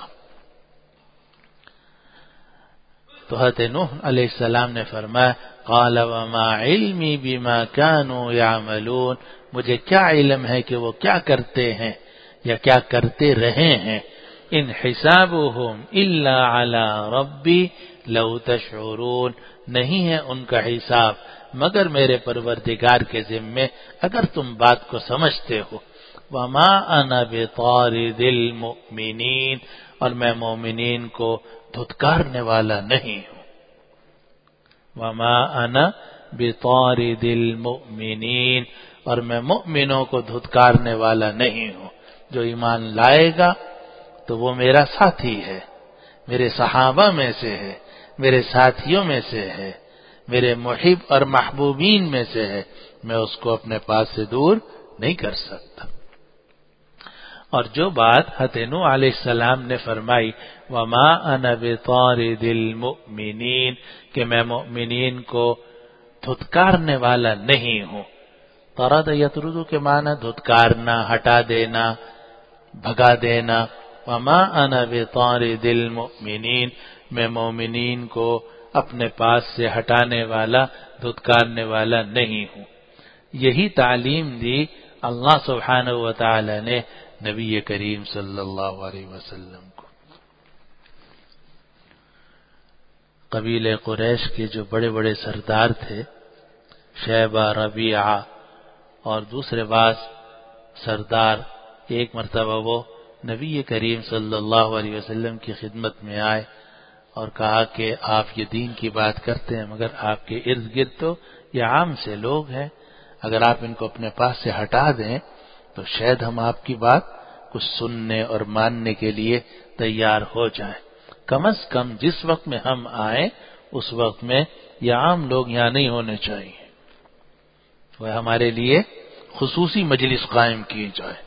تو حضرت نوح علیہ السلام نے فرمایا قال وما علمی بما كانوا يعملون، مجھے کیا علم ہے کہ وہ کیا کرتے ہیں یا کیا کرتے رہے ہیں۔ ان حسابهم الا على ربی لو تشعرون، نہیں ہے ان کا حساب مگر میرے پروردگار کے ذمے اگر تم بات کو سمجھتے ہو۔ وما انا بطارد المؤمنین، اور میں مومنین کو دھتکارنے والا نہیں ہوں۔ وما انا بطارد المؤمنین، اور میں مؤمنوں کو دھتکارنے والا نہیں ہوں۔ جو ایمان لائے گا تو وہ میرا ساتھی ہے، میرے صحابہ میں سے ہے، میرے ساتھیوں میں سے ہے، میرے محب اور محبوبین میں سے ہے، میں اس کو اپنے پاس سے دور نہیں کر سکتا۔ اور جو بات حضرت نوح علیہ السلام نے فرمائی وما انا بطارد المؤمنین، کہ میں مؤمنین کو دھتکارنے والا نہیں ہوں۔ طرد یطرد کے معنی دھتکارنا، ہٹا دینا، بھگا دینا۔ وما انا بطارد المؤمنین، میں مومنین کو اپنے پاس سے ہٹانے والا، دھتکارنے والا نہیں ہوں۔ یہی تعلیم دی اللہ سبحانہ و تعالی نے نبی کریم صلی اللہ علیہ وسلم کو۔ قبیلہ قریش کے جو بڑے بڑے سردار تھے، شیبہ، ربیعہ اور دوسرے بعض سردار، ایک مرتبہ وہ نبی کریم صلی اللہ علیہ وسلم کی خدمت میں آئے اور کہا کہ آپ یہ دین کی بات کرتے ہیں مگر آپ کے ارد گرد تو یہ عام سے لوگ ہیں، اگر آپ ان کو اپنے پاس سے ہٹا دیں تو شاید ہم آپ کی بات کچھ سننے اور ماننے کے لیے تیار ہو جائیں، کم از کم جس وقت میں ہم آئیں اس وقت میں یہ عام لوگ یہاں نہیں ہونے چاہیے، وہ ہمارے لیے خصوصی مجلس قائم کی جائے۔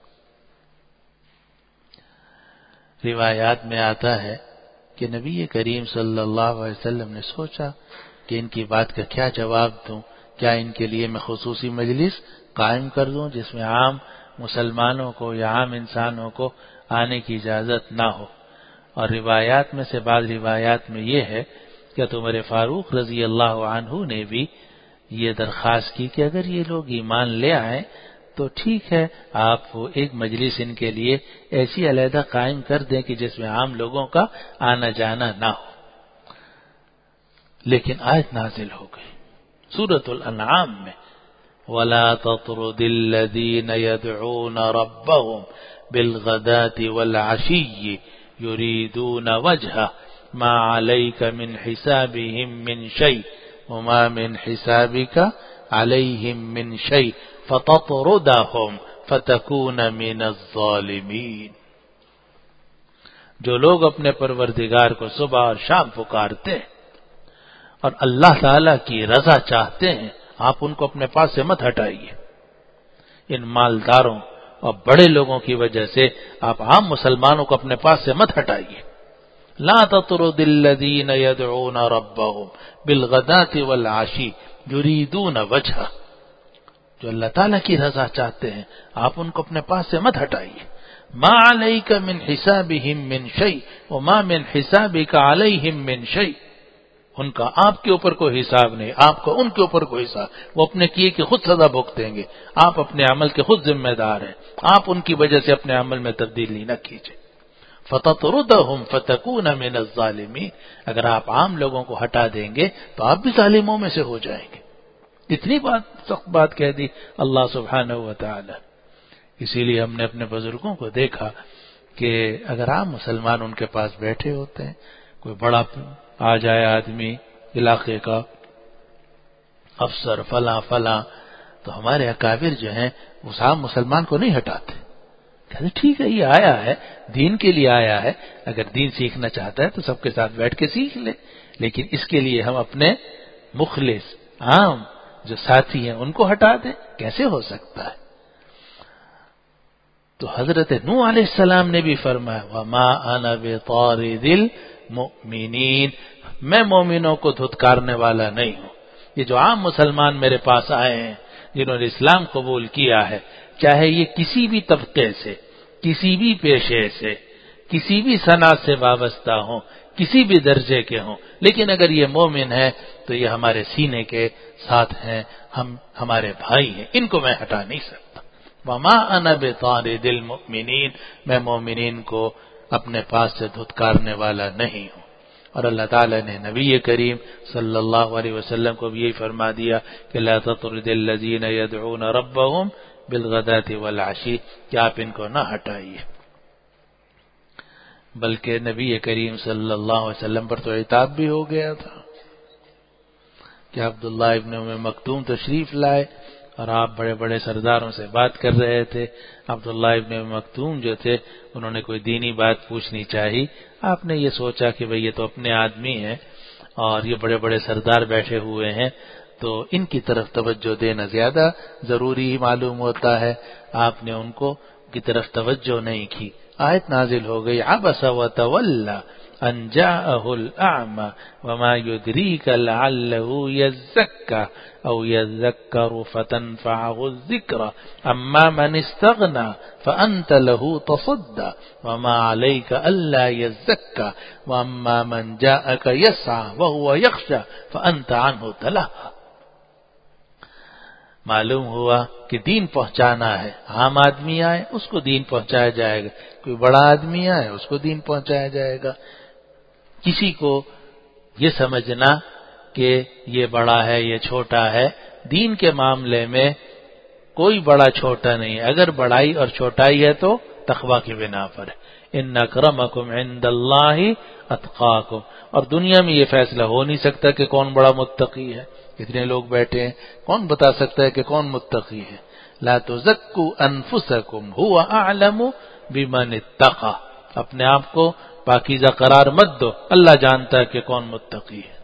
روایات میں آتا ہے کہ نبی کریم صلی اللہ علیہ وسلم نے سوچا کہ ان کی بات کا کیا جواب دوں، کیا ان کے لیے میں خصوصی مجلس قائم کر دوں جس میں عام مسلمانوں کو یا عام انسانوں کو آنے کی اجازت نہ ہو۔ اور روایات میں سے بعض روایات میں یہ ہے کہ عمر فاروق رضی اللہ عنہ نے بھی یہ درخواست کی کہ اگر یہ لوگ ایمان لے آئیں تو ٹھیک ہے، آپ ایک مجلس ان کے لیے ایسی علیحدہ قائم کر دیں کہ جس میں عام لوگوں کا آنا جانا نہ ہو۔ لیکن آیت نازل ہو گئی سورۃ الانعام میں، وَلَا تَطْرُدِ الَّذِينَ يَدْعُونَ رَبَّهُمْ بِالْغَدَاةِ وَالْعَشِيِّ يُرِيدُونَ وَجْهَهُ ما علیک من حسابہم من شیء وما من حسابک علیہم من شیء فتطردہم فتکون من الظالمین۔ جو لوگ اپنے پروردگار کو صبح اور شام پکارتے ہیں اور اللہ تعالی کی رضا چاہتے ہیں، آپ ان کو اپنے پاس سے مت ہٹائیے۔ ان مالداروں اور بڑے لوگوں کی وجہ سے آپ عام مسلمانوں کو اپنے پاس سے مت ہٹائیے۔ لا تطرد الذین یدعون ربهم بالغداة والعشی یریدون وجہہ، جو اللہ تعالیٰ کی رضا چاہتے ہیں آپ ان کو اپنے پاس سے مت ہٹائیے۔ ما علیک من حسابہم من شیء وما من حسابک علیہم من شیء، ان کا آپ کے اوپر کوئی حساب نہیں، آپ کا ان کے اوپر کوئی حساب، وہ اپنے کیے کہ خود سزا بھگتیں گے، آپ اپنے عمل کے خود ذمہ دار ہیں، آپ ان کی وجہ سے اپنے عمل میں تبدیلی نہ کیجیے۔ فتطردہم فتکون من الظالمین، اگر آپ عام لوگوں کو ہٹا دیں گے تو آپ بھی ظالموں میں سے ہو جائیں گے۔ اتنی سخت بات کہہ دی اللہ سبحانہ و تعالی۔ اسی لیے ہم نے اپنے بزرگوں کو دیکھا کہ اگر عام مسلمان ان کے پاس بیٹھے ہوتے ہیں، کوئی بڑا آ جائے آدمی علاقے کا افسر فلاں فلاں، تو ہمارے اکابر جو ہیں اس عام مسلمان کو نہیں ہٹاتے، کہتے ٹھیک ہے یہ آیا ہے دین کے لیے آیا ہے، اگر دین سیکھنا چاہتا ہے تو سب کے ساتھ بیٹھ کے سیکھ لے، لیکن اس کے لیے ہم اپنے مخلص عام جو ساتھی ہیں ان کو ہٹا دیں، کیسے ہو سکتا ہے؟ تو حضرت نوح علیہ السلام نے بھی فرمایا وما انا بطارد المؤمنین، میں مومنوں کو دھتکارنے والا نہیں ہوں۔ یہ جو عام مسلمان میرے پاس آئے ہیں جنہوں نے اسلام قبول کیا ہے، چاہے یہ کسی بھی طبقے سے، کسی بھی پیشے سے، کسی بھی صنعت سے وابستہ ہوں، کسی بھی درجے کے ہوں، لیکن اگر یہ مومن ہے تو یہ ہمارے سینے کے ساتھ ہیں، ہم ہمارے بھائی ہیں، ان کو میں ہٹا نہیں سکتا۔ وما انا بطارد المؤمنین، میں مومنین کو اپنے پاس سے دھتکارنے والا نہیں ہوں۔ اور اللہ تعالیٰ نے نبی کریم صلی اللہ علیہ وسلم کو بھی یہی فرما دیا کہ لا تطرد الذین یدعون ربهم بالغداة والعشی، کہ آپ ان کو نہ ہٹائیے۔ بلکہ نبی کریم صلی اللہ علیہ وسلم پر تو عتاب بھی ہو گیا تھا کہ عبداللہ ابن ام مکتوم تشریف لائے اور آپ بڑے بڑے سرداروں سے بات کر رہے تھے۔ عبداللہ ابن ام مکتوم جو تھے انہوں نے کوئی دینی بات پوچھنی چاہی، آپ نے یہ سوچا کہ بھئی یہ تو اپنے آدمی ہیں اور یہ بڑے بڑے سردار بیٹھے ہوئے ہیں تو ان کی طرف توجہ دینا زیادہ ضروری ہی معلوم ہوتا ہے، آپ نے ان کو کی طرف توجہ نہیں کی۔ آیت نازل ہو گئی عبس وتولى ان جاءه الاعمى وما يدريك لعله يزكى او يذكر فتنفعه الذكرى اما من استغنى فانت له تصدى وما عليك الا يزكى واما من جاءك يسعى وهو يخشى فانت عنه تلهى۔ معلوم ہوا کہ دین پہنچانا ہے، عام آدمی آئے اس کو دین پہنچایا جائے گا، کوئی بڑا آدمی آئے اس کو دین پہنچایا جائے گا۔ کسی کو یہ سمجھنا کہ یہ بڑا ہے یہ چھوٹا ہے، دین کے معاملے میں کوئی بڑا چھوٹا نہیں، اگر بڑائی اور چھوٹائی ہے تو تقوی کی بنا پر ہے۔ ان اکرمکم عند اللہ اتقاکم، اور دنیا میں یہ فیصلہ ہو نہیں سکتا کہ کون بڑا متقی ہے، اتنے لوگ بیٹھے ہیں کون بتا سکتا ہے کہ کون متقی ہے؟ لا تزکوا انفسکم هو اعلم بمن اتقى، اپنے آپ کو پاکیزہ قرار مت دو، اللہ جانتا ہے کہ کون متقی ہے۔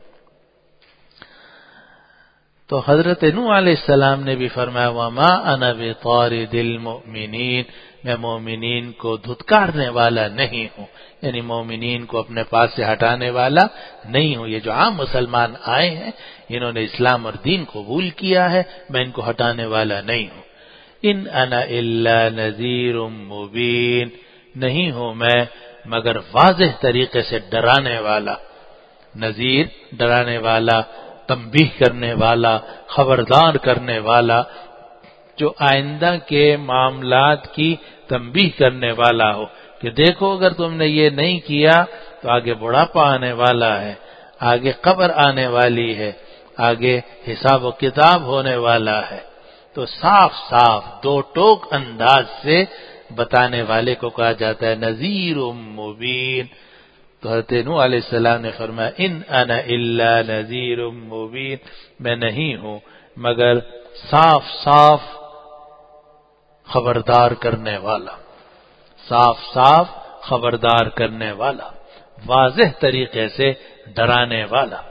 تو حضرت نوح علیہ السلام نے بھی فرمایا وما انا بطارد المؤمنین، میں مومنین کو دھتکارنے والا نہیں ہوں، یعنی مومنین کو اپنے پاس سے ہٹانے والا نہیں ہوں۔ یہ جو عام مسلمان آئے ہیں انہوں نے اسلام اور دین قبول کیا ہے، میں ان کو ہٹانے والا نہیں ہوں۔ ان انا الا نذیر مبین، نہیں ہوں میں مگر واضح طریقے سے ڈرانے والا، نذیر ڈرانے والا، تنبیہ کرنے والا، خبردار کرنے والا، جو آئندہ کے معاملات کی تنبیہ کرنے والا ہو کہ دیکھو اگر تم نے یہ نہیں کیا تو آگے بڑھاپا آنے والا ہے، آگے قبر آنے والی ہے، آگے حساب و کتاب ہونے والا ہے۔ تو صاف صاف دو ٹوک انداز سے بتانے والے کو کہا جاتا ہے نذیر مبین، تو حضرت نوح علیہ السلام نے فرمایا ان انا الا نذیر مبین، میں نہیں ہوں مگر صاف صاف خبردار کرنے والا، صاف صاف خبردار کرنے والا، واضح طریقے سے ڈرانے والا۔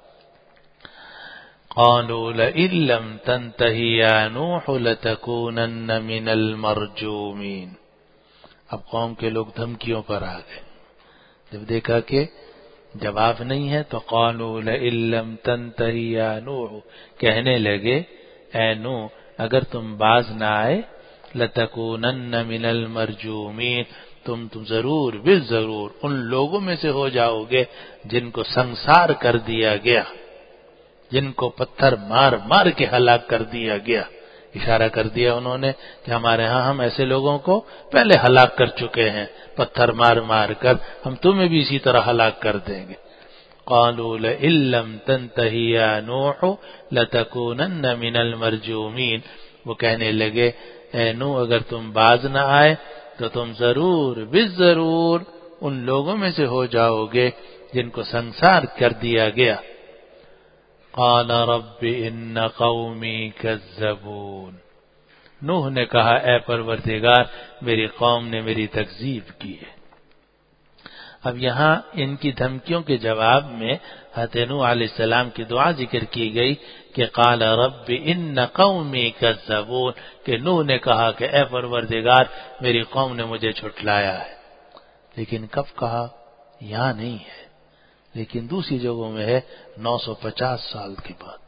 قالوا لئن لم تنته يا نوح لتكونن من المرجومین۔ اب قوم کے لوگ دھمکیوں پر آ گئے، جب دیکھا کہ جواب نہیں ہے تو قالوا لئن لم تنته يا نوح، کہنے لگے اے نوح اگر تم باز نہ آئے لتکونن من المرجومین، تم ضرور بالضرور ان لوگوں میں سے ہو جاؤ گے جن کو سنسار کر دیا گیا، جن کو پتھر مار مار کے ہلاک کر دیا گیا۔ اشارہ کر دیا انہوں نے کہ ہمارے ہاں ہم ایسے لوگوں کو پہلے ہلاک کر چکے ہیں، پتھر مار مار کر، ہم تمہیں بھی اسی طرح ہلاک کر دیں گے۔ قالوا لئن لم تنته يا نوح لتكونن من المرجومین، وہ کہنے لگے اے نوح اگر تم باز نہ آئے تو تم ضرور بالضرور ان لوگوں میں سے ہو جاؤ گے جن کو سنسار کر دیا گیا۔ قال رب ان قومی کذبون، نوح نے کہا اے پروردگار میری قوم نے میری تکذیب کی ہے۔ اب یہاں ان کی دھمکیوں کے جواب میں حضرت نوح علیہ السلام کی دعا ذکر کی گئی کہ قال رب ان قومی کذبون، کہ نوح نے کہا کہ اے پروردگار میری قوم نے مجھے جھٹلایا ہے، لیکن کب کہا یہاں نہیں ہے، لیکن دوسری جگہوں میں ہے 950 سال کے بعد۔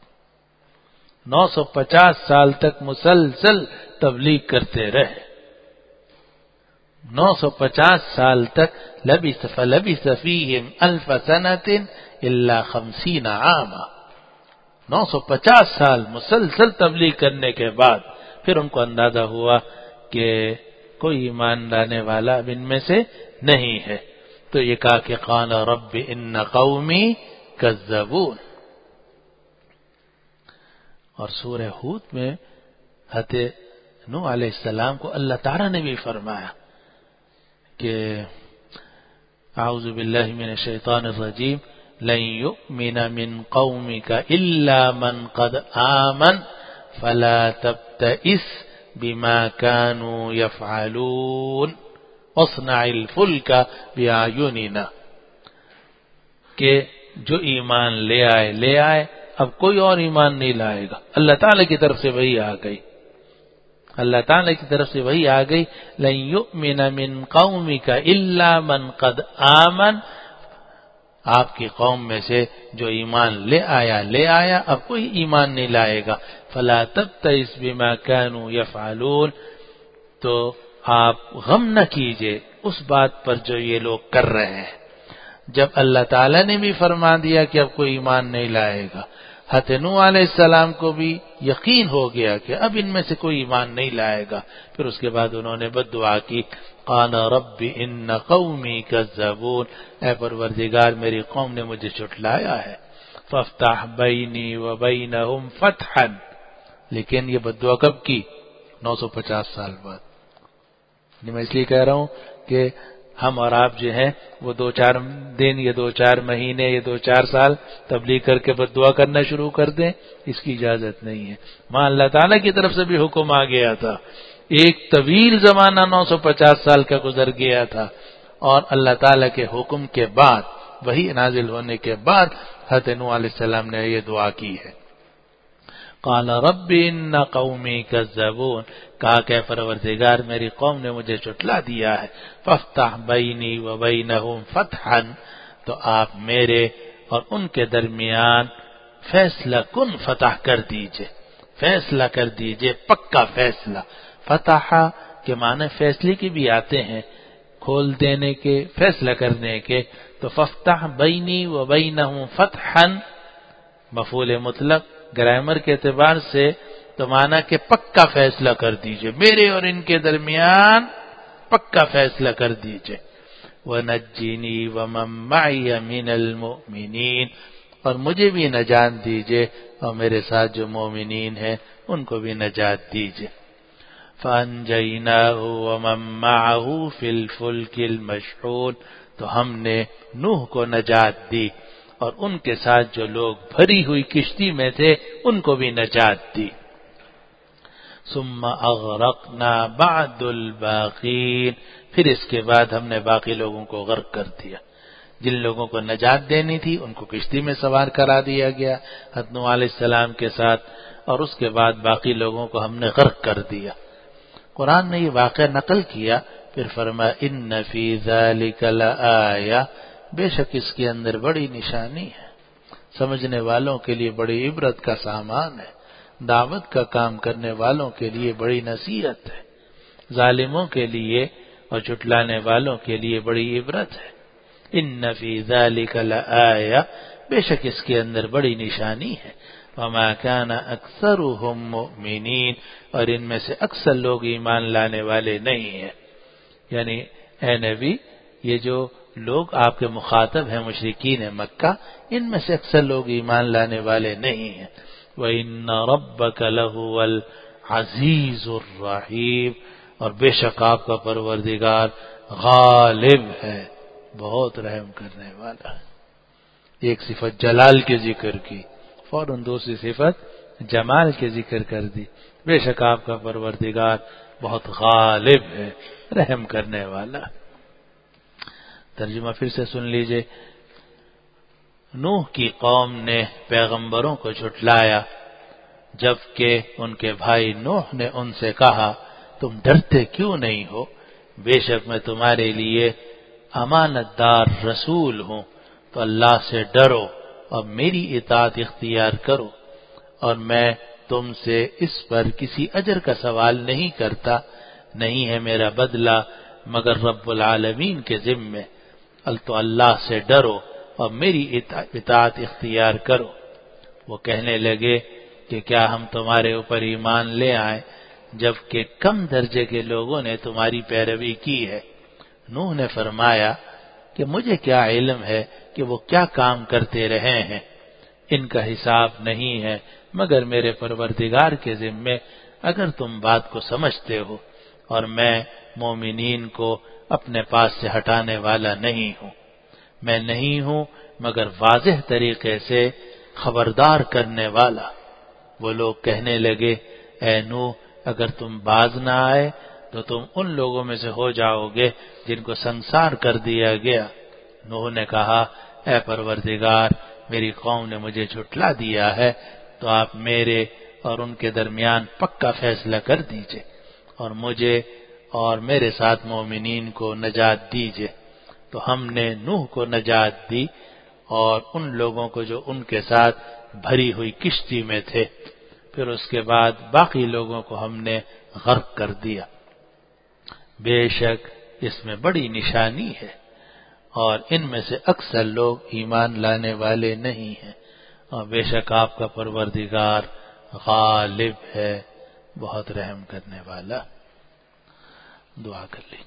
950 سال تک مسلسل تبلیغ کرتے رہے، 950 سال تک فلبث فیہم 1000 سنۃ الا 50 عاما، 950 سال مسلسل تبلیغ کرنے کے بعد پھر ان کو اندازہ ہوا کہ کوئی ایمان لانے والا اب ان میں سے نہیں ہے، تو یہ کہا کہ قال رب ان قومی کذبون۔ اور سورہ ہود میں حضرت نوح علیہ السلام کو اللہ تعالیٰ نے بھی فرمایا کہ اعوذ باللہ من الشیطان الرجیم لن یؤمن من قومک الا من قد آمن فلا تبتئس بما كانوا يفعلون واصنع الفلک بأعیننا، کہ جو ایمان لے آئے اب کوئی اور ایمان نہیں لائے گا۔ اللہ تعالی کی طرف سے وہی آ گئی، اللہ تعالی کی طرف سے وہی آ گئی لن یؤمن من قومک الا من قد آمن، آپ کی قوم میں سے جو ایمان لے آیا اب کوئی ایمان نہیں لائے گا۔ فلا تبتئس بما كانوا يفعلون، تو آپ غم نہ کیجئے اس بات پر جو یہ لوگ کر رہے ہیں۔ جب اللہ تعالیٰ نے بھی فرما دیا کہ اب کوئی ایمان نہیں لائے گا، حضرت نوح علیہ السلام کو بھی یقین ہو گیا کہ اب ان میں سے کوئی ایمان نہیں لائے گا، پھر اس کے بعد انہوں نے بد دعا کی قال رب ان قومی کذبون، اے پروردگار میری قوم نے مجھے جھٹلایا ہے، فافتح بینی وبینہم فتحا، لیکن یہ بد دعا کب کی؟ 950 سال بعد۔ میں اس لیے کہہ رہا ہوں کہ ہم اور آپ جو ہیں وہ 2-4 دن یا 2-4 مہینے یا 2-4 سال تبلیغ کر کے بد دعا کرنا شروع کر دیں، اس کی اجازت نہیں ہے۔ ماں اللہ تعالیٰ کی طرف سے بھی حکم آ گیا تھا، ایک طویل زمانہ 950 سال کا گزر گیا تھا، اور اللہ تعالیٰ کے حکم کے بعد، وحی نازل ہونے کے بعد حضرت نوح علیہ السلام نے یہ دعا کی ہے۔ قال رب ان قومی کذبون، کہا کہ پروردگار میری قوم نے مجھے جھٹلا دیا ہے، فافتح بینی وبینہم فتحا، تو آپ میرے اور ان کے درمیان فیصلہ کن فتح کر دیجئے، فیصلہ کر دیجئے، پکا فیصلہ۔ فتح کے معنی فیصلے کے بھی آتے ہیں، کھول دینے کے، فیصلہ کرنے کے، تو فافتح بینی وبینہم فتحا مفعول مطلق گرامر کے اعتبار سے تو معنی کہ پکا فیصلہ کر دیجئے، میرے اور ان کے درمیان پکا فیصلہ کر دیجئے۔ وَنَجِّنِي وَمَن مَّعِيَ مِنَ الْمُؤْمِنِينَ، اور مجھے بھی نجات دیجئے اور میرے ساتھ جو مومنین ہیں ان کو بھی نجات دیجئے۔ فَأَنجَيْنَاهُ وَمَن مَّعَهُ فِي الْفُلْكِ الْمَشْحُونِ، تو ہم نے نوح کو نجات دی اور ان کے ساتھ جو لوگ بھری ہوئی کشتی میں تھے ان کو بھی نجات دی. ثم اغرقنا بعد الباقین، پھر اس کے بعد ہم نے باقی لوگوں کو غرق کر دیا. جن لوگوں کو نجات دینی تھی ان کو کشتی میں سوار کرا دیا گیا حضرت نوح علیہ السلام کے ساتھ، اور اس کے بعد باقی لوگوں کو ہم نے غرق کر دیا. قرآن نے یہ واقعہ نقل کیا، پھر فرمایا ان فی ذلک لآیہ، بے شک اس کے اندر بڑی نشانی ہے، سمجھنے والوں کے لیے بڑی عبرت کا سامان ہے، دعوت کا کام کرنے والوں کے لیے بڑی نصیحت ہے، ظالموں کے لیے اور جھٹلانے والوں کے لیے بڑی عبرت ہے. ان فی ذلک لآیہ، بے شک اس کے اندر بڑی نشانی ہے. وما کان اکثرهم مؤمنین، اور ان میں سے اکثر لوگ ایمان لانے والے نہیں ہیں. یعنی اے نبی، یہ جو لوگ آپ کے مخاطب ہیں مشرکین مکہ، ان میں سے اکثر لوگ ایمان لانے والے نہیں ہیں. وَإِنَّ رَبَّكَ لَهُوَ الْعَزِيزُ الرَّحِيمُ، اور بے شک آپ کا پروردگار غالب ہے، بہت رحم کرنے والا ہے. ایک صفت جلال کے ذکر کی، فوراً دوسری صفت جمال کے ذکر کر دی. بے شک آپ کا پروردگار بہت غالب ہے، رحم کرنے والا. ترجمہ پھر سے سن لیجئے. نوح کی قوم نے پیغمبروں کو جھٹلایا، جبکہ ان کے بھائی نوح نے ان سے کہا تم ڈرتے کیوں نہیں ہو؟ بے شک میں تمہارے لیے امانت دار رسول ہوں، تو اللہ سے ڈرو اور میری اطاعت اختیار کرو، اور میں تم سے اس پر کسی اجر کا سوال نہیں کرتا، نہیں ہے میرا بدلہ مگر رب العالمین کے ذمے. تو اللہ سے ڈرو اور میری اطاعت اختیار کرو. وہ کہنے لگے کہ کیا ہم تمہارے اوپر ایمان لے آئیں جبکہ کم درجے کے لوگوں نے تمہاری پیروی کی ہے؟ نوح نے فرمایا کہ مجھے کیا علم ہے کہ وہ کیا کام کرتے رہے ہیں، ان کا حساب نہیں ہے مگر میرے پروردگار کے ذمے، اگر تم بات کو سمجھتے ہو، اور میں مومنین کو اپنے پاس سے ہٹانے والا نہیں ہوں. میں نہیں ہوں مگر واضح طریقے سے خبردار کرنے والا. وہ لوگ کہنے لگے اے نوح، اگر تم باز نہ آئے تو تم ان لوگوں میں سے ہو جاؤ گے جن کو سنسار کر دیا گیا. نوح نے کہا اے پروردگار، میری قوم نے مجھے جھٹلا دیا ہے، تو آپ میرے اور ان کے درمیان پکا فیصلہ کر دیجئے، اور مجھے اور میرے ساتھ مومنین کو نجات دیجئے. تو ہم نے نوح کو نجات دی اور ان لوگوں کو جو ان کے ساتھ بھری ہوئی کشتی میں تھے. پھر اس کے بعد باقی لوگوں کو ہم نے غرق کر دیا. بے شک اس میں بڑی نشانی ہے، اور ان میں سے اکثر لوگ ایمان لانے والے نہیں ہیں، اور بے شک آپ کا پروردگار غالب ہے، بہت رحم کرنے والا. دعا کر لی.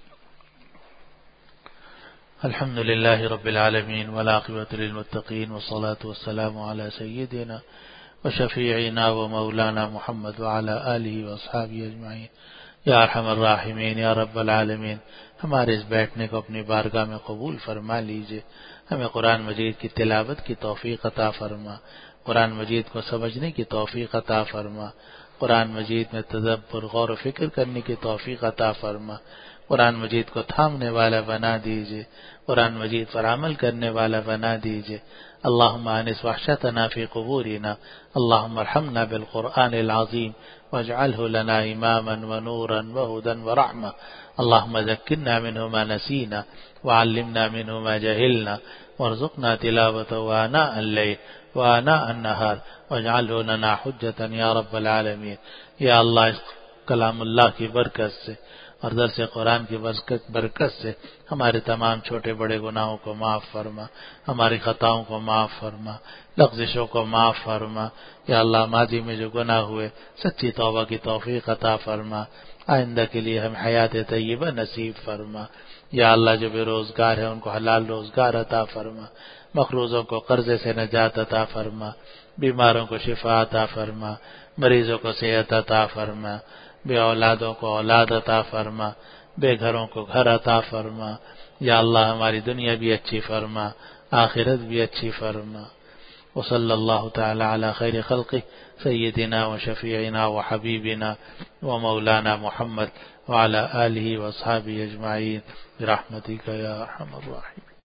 الحمد للہ رب العالمین والعاقبۃ للمتقین والصلاة والسلام علی سیدنا وشفیعنا ومولانا محمد وعلی آلہ واصحابہ اجمعین. یا ارحم الراحمین یا رب العالمین، ہمارے اس بیٹھنے کو اپنی بارگاہ میں قبول فرما لیجئے. ہمیں قرآن مجید کی تلاوت کی توفیق عطا فرما، قرآن مجید کو سمجھنے کی توفیق عطا فرما، قرآن مجید میں تدبر غور و فکر کرنے کی توفیق عطا فرما، قرآن مجید کو تھامنے والا بنا دیجئے، قرآن مجید پر عمل کرنے والا بنا دیجئے. اللهم انس وحشتنا في قبورنا، اللهم ارحمنا بالقرآن العظيم واجعله لنا إماما ونورا وهدى ورحمة. اللهم ذكرنا منه ما نسينا وعلمنا منه ما جهلنا وارزقنا تلاوته آناء الليل وآناء النهار واجعله لنا حجة يا رب العالمين. یا اللہ، اس کلام اللہ کی برکت سے اور درس قرآن کی برکت سے ہمارے تمام چھوٹے بڑے گناہوں کو معاف فرما، ہماری خطاؤں کو معاف فرما، لغزشوں کو معاف فرما. یا اللہ، ماضی میں جو گناہ ہوئے سچی توبہ کی توفیق عطا فرما، آئندہ کے لیے ہم حیات طیبہ نصیب فرما. یا اللہ، جو بے روزگار ہیں ان کو حلال روزگار عطا فرما، مقروضوں کو قرضے سے نجات عطا فرما، بیماروں کو شفا عطا فرما، مریضوں کو صحت عطا فرما، بے اولادوں کو اولاد عطا فرما، بے گھروں کو گھر عطا فرما. یا اللہ ہماری دنیا بھی اچھی فرما، آخرت بھی اچھی فرما۔ وصلی اللہ تعالی علی خیر خلقہ سیدنا وشفیعنا وحبیبنا ومولانا محمد وعلى آلہ واصحابہ اجمعین برحمتک یا ارحم الراحمین۔